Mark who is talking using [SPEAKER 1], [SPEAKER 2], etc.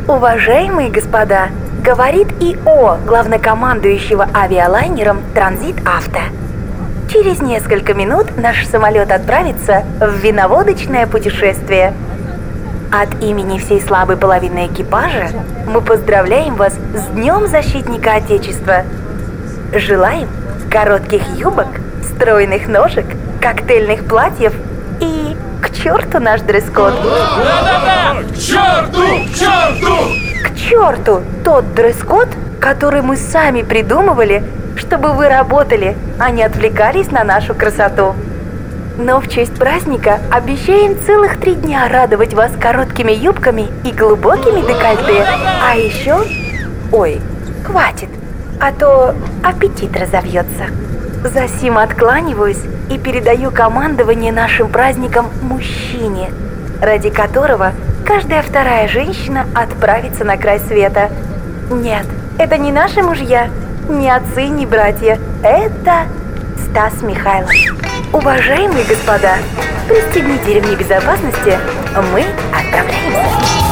[SPEAKER 1] Уважаемые господа, говорит ИО главнокомандующего авиалайнером «Транзит Авто». Через несколько минут наш самолет отправится в виноводочное путешествие. От имени всей слабой половины экипажа мы поздравляем вас с Днем Защитника Отечества. Желаем коротких юбок, стройных ножек, коктейльных платьев и к черту наш дресс-код.
[SPEAKER 2] К черту! К черту!
[SPEAKER 1] К черту тот дресс-код, который мы сами придумывали, чтобы вы работали, а не отвлекались на нашу красоту. Но в честь праздника обещаем целых 3 дня радовать вас короткими юбками и глубокими декольте. А еще... Ой, хватит, а то аппетит разовьется. Засим откланиваюсь и передаю командование нашим праздником мужчине, ради которого каждая вторая женщина отправится на край света. Нет, это не наши мужья, ни отцы, ни братья. Это Стас Михайлов. Уважаемые господа, пристегните ремни безопасности, мы отправляемся.